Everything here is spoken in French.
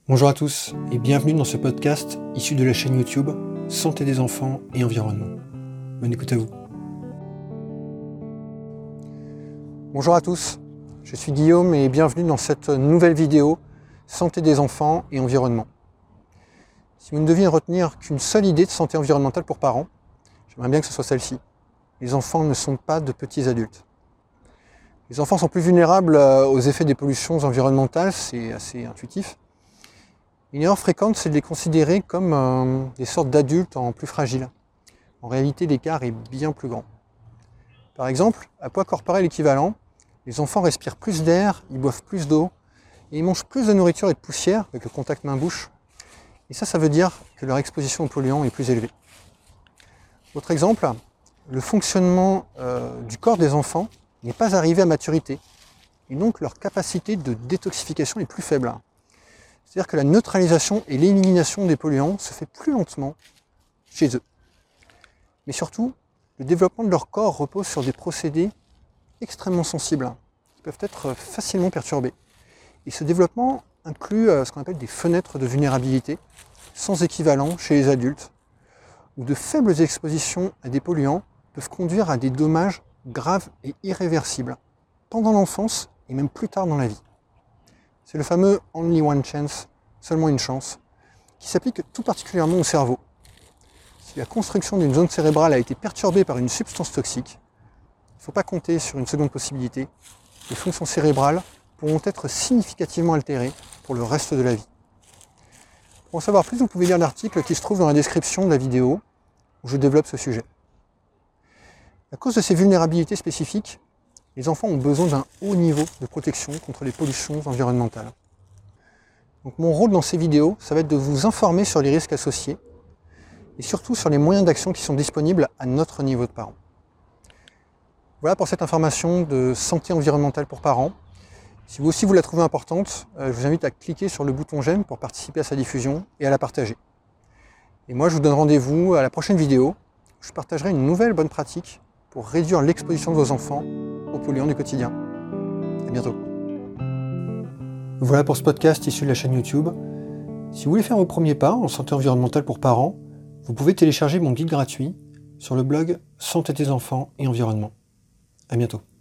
Bonjour à tous et bienvenue dans ce podcast issu de la chaîne YouTube Santé des enfants et environnement. Bonne écoute à vous. Bonjour à tous, je suis Guillaume et bienvenue dans cette nouvelle vidéo Santé des enfants et environnement. Si vous ne deviez retenir qu'une seule idée de santé environnementale pour parents, j'aimerais bien que ce soit celle-ci. Les enfants ne sont pas de petits adultes. Les enfants sont plus vulnérables aux effets des pollutions environnementales, c'est assez intuitif. Une erreur fréquente, c'est de les considérer comme des sortes d'adultes en plus fragiles. En réalité, l'écart est bien plus grand. Par exemple, à poids corporel équivalent, les enfants respirent plus d'air, ils boivent plus d'eau, et ils mangent plus de nourriture et de poussière avec le contact main-bouche. Et ça veut dire que leur exposition aux polluants est plus élevée. Autre exemple, le fonctionnement du corps des enfants n'est pas arrivé à maturité, et donc leur capacité de détoxification est plus faible. C'est-à-dire que la neutralisation et l'élimination des polluants se fait plus lentement chez eux. Mais surtout, le développement de leur corps repose sur des procédés extrêmement sensibles, qui peuvent être facilement perturbés. Et ce développement inclut ce qu'on appelle des fenêtres de vulnérabilité, sans équivalent chez les adultes, où de faibles expositions à des polluants peuvent conduire à des dommages graves et irréversibles, pendant l'enfance et même plus tard dans la vie. C'est le fameux « only one chance », seulement une chance, qui s'applique tout particulièrement au cerveau. Si la construction d'une zone cérébrale a été perturbée par une substance toxique, il ne faut pas compter sur une seconde possibilité. Les fonctions cérébrales pourront être significativement altérées pour le reste de la vie. Pour en savoir plus, vous pouvez lire l'article qui se trouve dans la description de la vidéo où je développe ce sujet. À cause de ces vulnérabilités spécifiques, les enfants ont besoin d'un haut niveau de protection contre les pollutions environnementales. Donc mon rôle dans ces vidéos, ça va être de vous informer sur les risques associés et surtout sur les moyens d'action qui sont disponibles à notre niveau de parents. Voilà pour cette information de santé environnementale pour parents. Si vous aussi vous la trouvez importante, je vous invite à cliquer sur le bouton j'aime pour participer à sa diffusion et à la partager. Et moi je vous donne rendez-vous à la prochaine vidéo où je partagerai une nouvelle bonne pratique pour réduire l'exposition de vos enfants aux polluants du quotidien. À bientôt. Voilà pour ce podcast issu de la chaîne YouTube. Si vous voulez faire vos premiers pas en santé environnementale pour parents, vous pouvez télécharger mon guide gratuit sur le blog Santé des enfants et environnement. À bientôt.